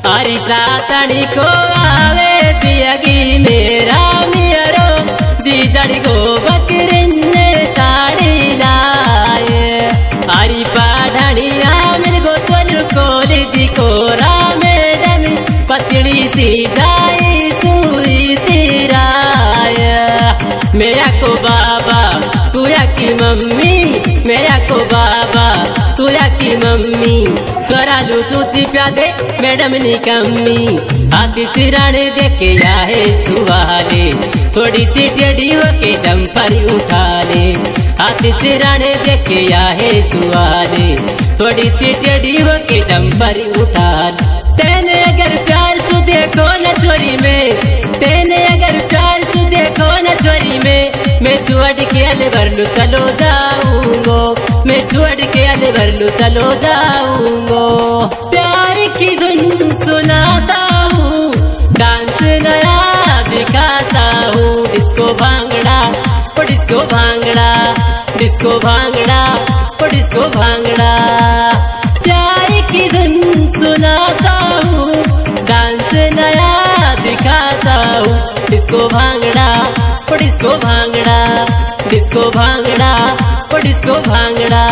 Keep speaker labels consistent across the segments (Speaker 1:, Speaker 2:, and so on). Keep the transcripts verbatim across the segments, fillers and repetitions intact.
Speaker 1: अरे सातणी को आवे पियगी मेरा मियरो जीजड़ी को बकरिन्ने ताड़ी लाए। अरे पाढ़निया मेरे को तोल कॉलेज को रामेडम पतड़ी सी जाई सुई तिराय। मेरा को बाबा तुया की मम्मी, मेरा को बाबा तुया की मम्मी, छोरा लू सूची प्यादे मैडम नी कम्मी। हाथी सिराने देखे आए सुवाले, थोड़ी सी टेढ़ी होके जम्पर उठा ले। हाथी सिराने देखे आए सुवाले, थोड़ी सी टेढ़ी होके जम्पर उठा ले। तेने अगर प्यार तू देखो न चोरी में, तेने अगर प्यार तू देखो न चोरी में, मैं छोड़ के अलवर लू चलो जाऊंगो, मैं छोड़ के अलवर लू चलो जाऊंगो। प्यार की धुन सुनाता हूँ, डांस नया दिखाता हूँ। डिस्को भांगड़ा ओ डिस्को भांगड़ा, डिस्को भांगड़ा ओ डिस्को भांगड़ा। प्यार की धुन सुनाता हूँ, डांस नया दिखाता हूँ। डिस्को भांगड़ा ओ डिस्को भांगड़ा, डिस्को भांगड़ा ओ डिस्को भांगड़ा।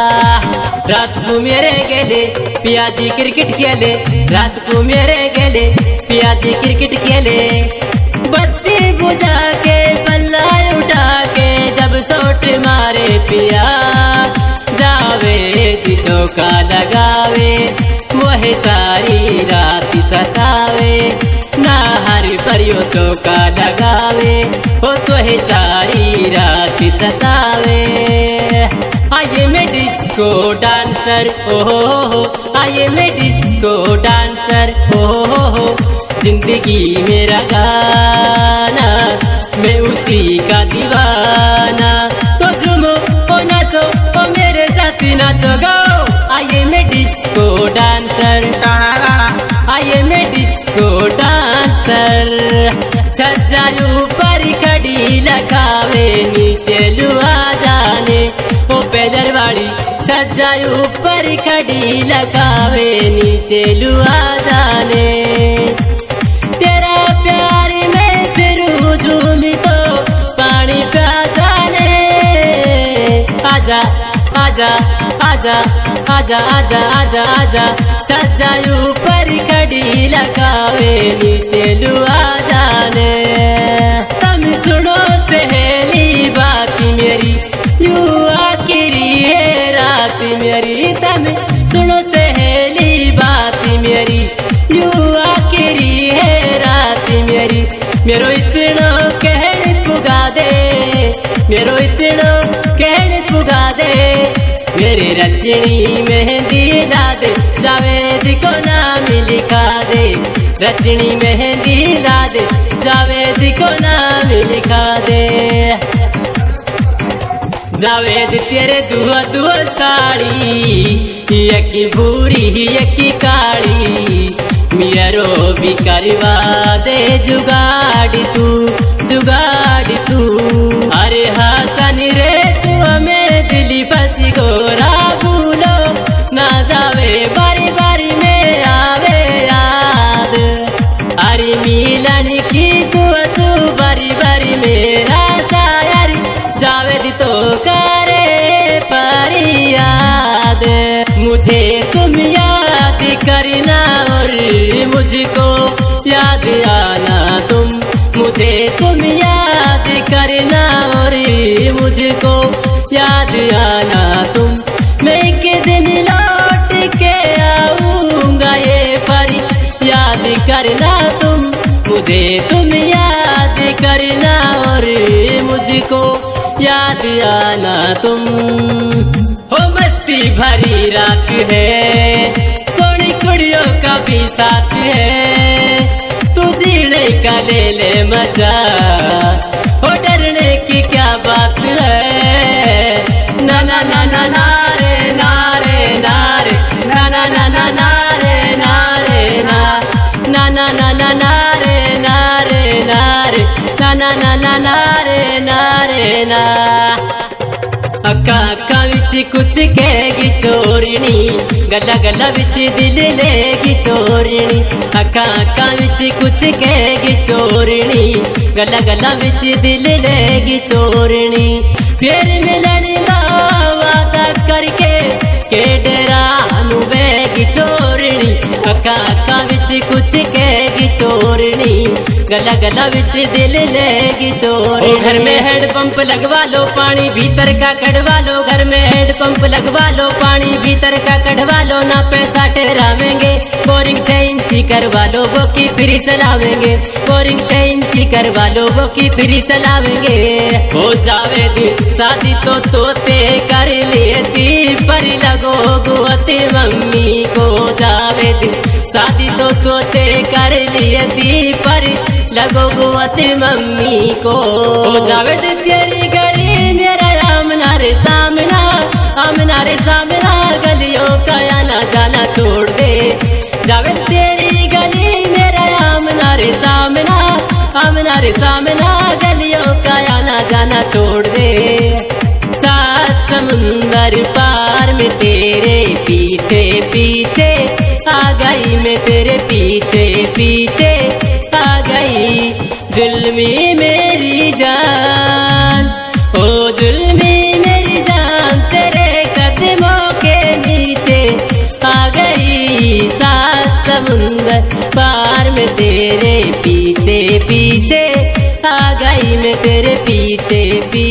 Speaker 1: रात को मेरे गेले पियाजी क्रिकेट खेले, रात को मेरे गेले पियाजी क्रिकेट खेले। बत्ती बुझा के पल्ला उठा के जब शॉट मारे पिया, जावे दी चौका लगावे, मोहे सारी रात सतावे। ना हर परियो चौका लगावे, ओ तो है सारी रात सतावे। आइए मैं डिस्को डांसर ओ हो हो, आइए मैं डिस्को डांसर ओ हो हो। जिंदगी मेरा गाना, मैं उसी का दीवाना। तो झूमो ओ नाचो ओ मेरे साथ नाचो गो। आइए मैं डिस्को डांसर, आइए मैं डिस्को डांसर। छज्जायू पर खड़ी लगावे, नीचे लुआ जाने ओ पैदरवाड़ी। छज्जायू पर खड़ी लगावे, नीचे लुआ जाने। तेरा प्यार में फिर झूमी तो पानी प्या जाने। आजा आजा आजा आजा आजा आजा आजा। छज्जायू पर खड़ी लगावे, नीचे लुआ जाने। तुम सुनो सहेली बात मेरी, यू आखिरी है रात मेरी। तुम सुनो सहेली बात मेरी, यू आखिरी है रात मेरी। मेरो इतना कहने पुगा दे, मेरो इतना कहने पुगा दे। मेरे रचनी मेहंदी ला दे, जावेद को नाम लिखा दे। रचनी मेहंदी ला दे, जावेद को नाम लिखा दे। जावेद तेरे दुआ दुआ साड़ी, यकी भूरी यकी काली। मियरो भी करवा दे जुगाड़ तू, जुगाड़ तू। अरे हसन रे तू हमें दिली बसी गोरा भूलो ना जावे, बारी बारी में आवे याद। अरे मिलन की दुआ तू बारी बारी मेरा शायर, जावेद तो करे पर याद। मुझे तुम याद करना और मुझको याद आना तुम, मुझे तुम याद करना और मुझको याद आना तुम। मैं एक दिन लौट के आऊंगा ये पर याद करना तुम, मुझे तुम याद करना और मुझको याद आना तुम। हो मस्ती भरी रात है, सोनी कुड़ियों का भी साथ है। तू जीने का ले ले मजा, हो डरने की क्या बात है। ना ना ना ना ना रे ना रे ना रे, ना ना ना ना ना रे ना रे ना, ना ना ना ना ना रे ना रे ना रे, ना ना ना ना ना रे ना रे ना। अक्का अक्का विच कुछ कहेगी चोरनी, गला गला विच दिल लेगी चोरनी। अखा अखा विच कुछ कहेगी चोरनी, गला गला विच दिल लेगी चोरनी। फिर मिलन दा वादा करके के डेरा नू बहगी चोरनी। अखा अखा विच कुछ कहेगी चोरनी, गला गला विच दिल लेगी चोरनी। घर में हेड पंप लगवा लो, पानी भीतर का कढ़वा लो। घर में हेड पंप लगवा लो, पानी भीतर का कढ़वा लो। ना पैसा ठहरावेंगे, बोरिंग छह इंची करवा लो, वो की फ्री चलावेंगे। बोरिंग छह इंची करवा लो, वो की फ्री चलावेंगे। हो जावे दिन शादी तो तोते कर लेती, पर लगो गुअती मम्मी को। जावे दिन शादी तो तोते कर लेती, पर लगो गुअती मम्मी को। हो जावे दिन तेरी गली मेरा आमना रे सामना, आमना रे सामना, गलियों का आना जाना छोड़ दे। जावे तेरी गली मेरा आमना रे सामना, आमना रे सामना, गलियों का आना जाना छोड़ दे। सात समुंदर पार में तेरे पीछे पीछे आ गई, मैं तेरे पीछे पीछे आ गई। जुल्मी मेरी जान, ओ जुल्मी मेरी जान, तेरे कदमों के नीचे आ गई। सात समुंदर पार में तेरे पीछे पीछे आ गई, मैं तेरे पीछे पीछे।